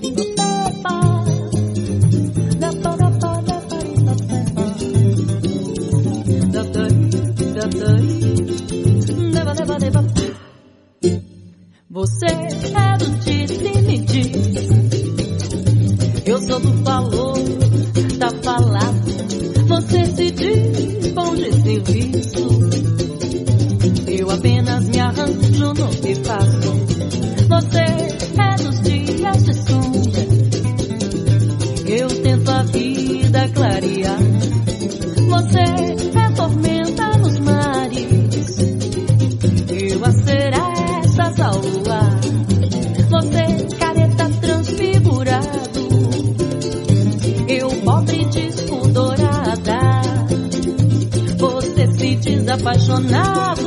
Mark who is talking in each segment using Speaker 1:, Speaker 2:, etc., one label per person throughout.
Speaker 1: Você é do disse-me-diz, eu sou do valor, da palavra. Você se diz bom de serviço, eu apenas me arranjo no que faço. Você é dos dias de sombra, eu tento a vida clarear. Você é tormenta nos mares, eu a serestas ao luar. Você careta transfigurado, eu pobre disco dourada. Você se diz apaixonado,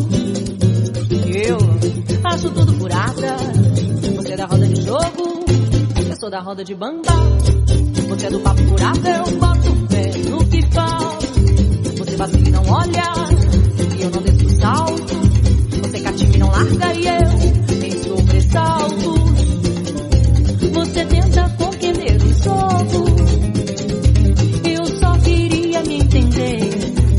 Speaker 1: eu acho tudo furada. Você é da roda de jogo, eu sou da roda de bamba. Você é do papo furado, eu boto o pé no que falo. Você vacila e não olha, e eu não desço o salto. Você cativa e não larga, e eu em sobressaltos. Você tenta compreender o jogo, eu só queria me entender.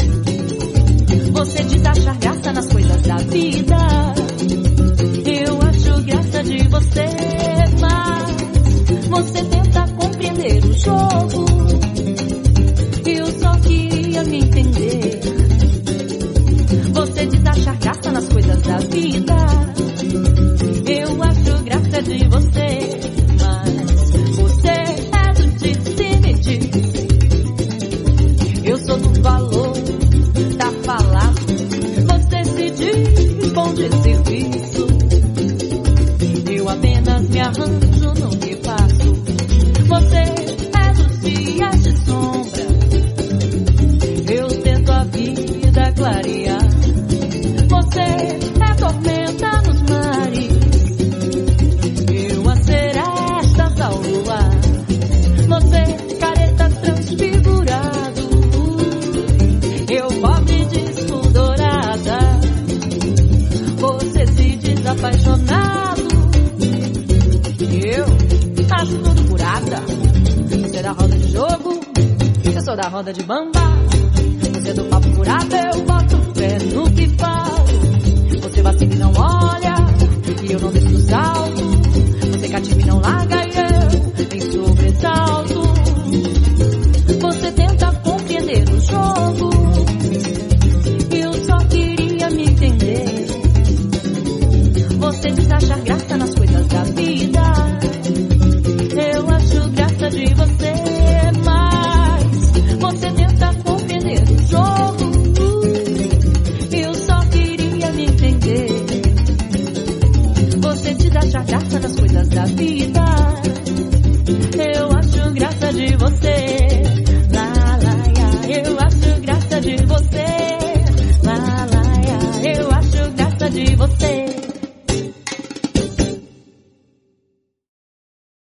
Speaker 1: Você diz achar graça nas coisas da vida, eu acho graça de você, mas você tenta compreender o jogo, eu só queria me entender. Você diz achar graça nas coisas da vida, eu acho graça de você, mas você é do disse-me-diz, eu sou do valor, da palavra. Você se diz bom de serviço, eu apenas me arranjo no que faço. Você é dos dias de sombra, eu tento a vida clarear. Você é tormenta nos mares, eu a serestas ao luar. Você careta transfigurado, eu pobre disco dourada. Você se diz apaixonado, eu acho tudo furada. Você é da roda de jogo, eu sou da roda de bamba. Você é do papo furado, eu boto o pé no que falo. Você vacila e não olha, e eu não desço o salto. Você cativa e não larga, e eu em sobressalto. Você tenta compreender o jogo, eu só queria me entender. Você diz achar graça nas coisas da vida, eu acho graça de você, mas você tenta compreender o jogo, eu só queria me entender. Você diz achar graça nas coisas da vida,